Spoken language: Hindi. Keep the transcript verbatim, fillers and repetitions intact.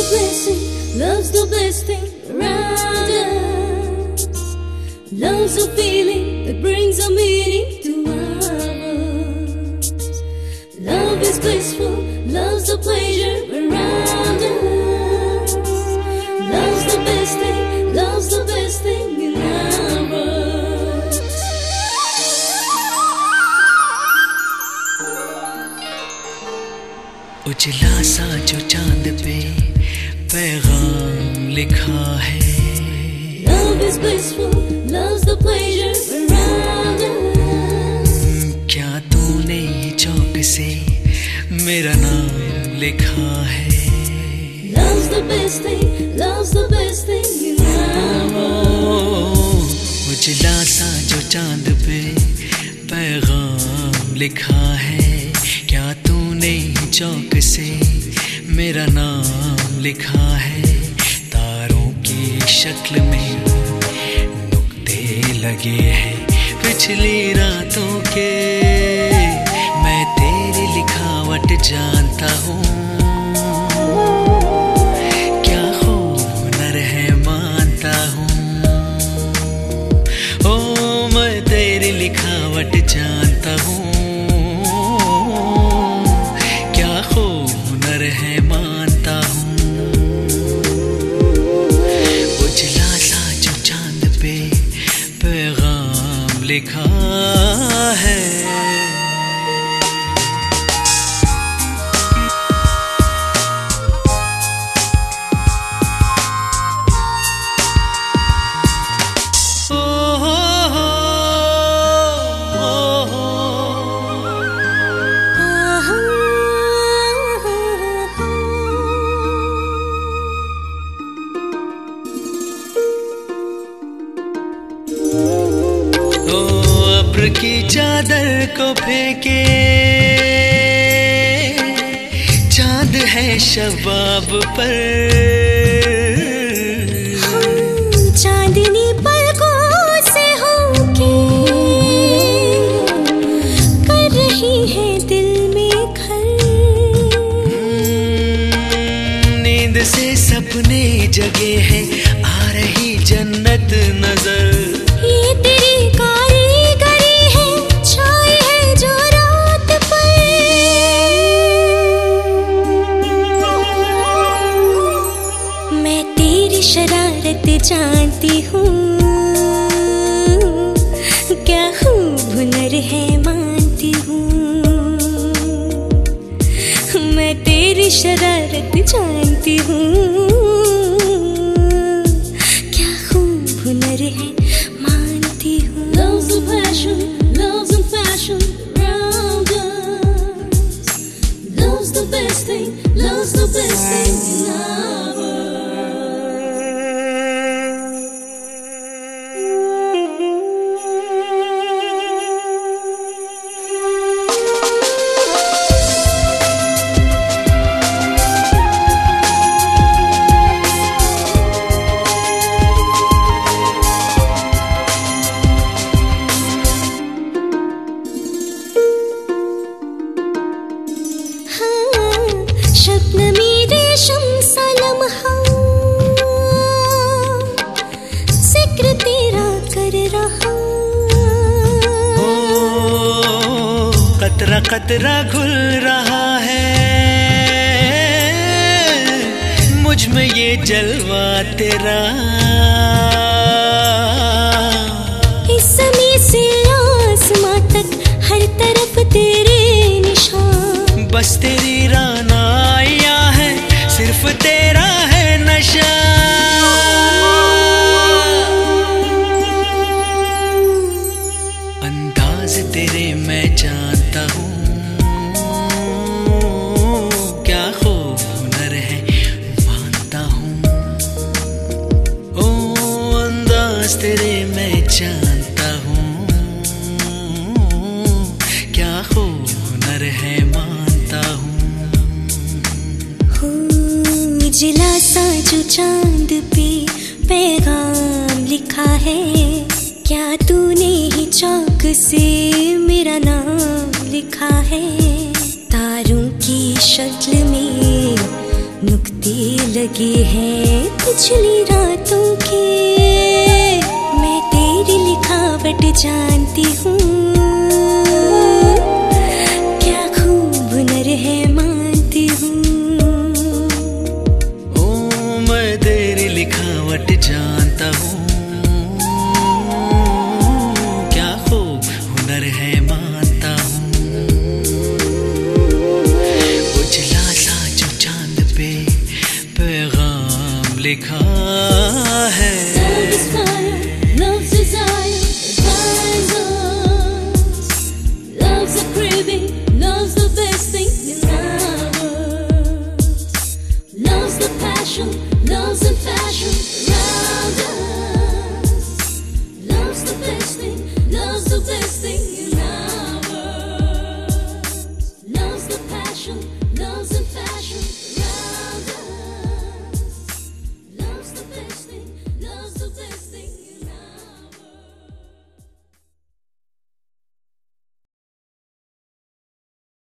a blessing, love's the best thing around us. Love's a feeling that brings a meaning to our lives. Love is blissful, love's the pleasure around us. Love's the best thing, love's the best thing in our lives. उजला सा जो चांद पे पैगाम लिखा है. Love is blissful, love's the pleasure around us. क्या तूने ये चौक से मेरा नाम लिखा है? Love's the best thing, love's the best thing in our lives. उजला सा जो चांद पे पैगाम लिखा है. क्या तूने चौक से मेरा नाम लिखा है? तारों की शक्ल में नुक्ते लगे हैं पिछली रातों के. मैं तेरी लिखावट जानता हूँ. क्या हुनर है मानता हूँ. ओ मैं तेरी लिखावट जानता हूँ. है मानता हूँ. उजला सा जो चांद पे पैगाम लिखा है. अब्र की चादर को फेंके चांद है शबाब पर. चांदनी पलकों से होके कर रही है दिल में घर. नींद से सपने जगे हैं आ रही जन्नत नजर. ये तेरी कारीगरी है छाई है जो रात पर. मैं तेरी शरारत जानती हूँ. क्या खूब हुनर है मानती हूँ. मैं तेरी शरारत जानती हूँ. क्या खूब हुनर है मानती हूँ. Love's the passion, love's the fashion around us. Love's the best thing, love's the best thing in our world. शबनमी रेशम सा लम्हा जिक्र तेरा कर रहा. ओ कतरा कतरा घुल रहा है मुझ में ये जलवा तेरा. इस ज़मीं से आसमां तक हर तरफ तेरे निशान. बस तेरी रानाइया है सिर्फ तेरा है नशा. अंदाज तेरे मैं जानता हूँ. क्या खूब हुनर है मानता हूँ. ओ अंदाज तेरे मैं जानता हूँ. क्या खूब हुनर है मानता हूँ. उजला सा जो चांद पे पैगाम लिखा है. क्या तूने ही चौक से मेरा नाम लिखा है. तारों की शक्ल में नुक्ते लगे हैं पिछली रातों के, मैं तेरी लिखावट जानती हूँ, क्या खूब हुनर है मानती हूँ। ओ मैं तेरी लिखावट जानता हूँ, क्या खूब हुनर है मानता हूँ। उजला सा जो चांद पे पैगाम लिखा है,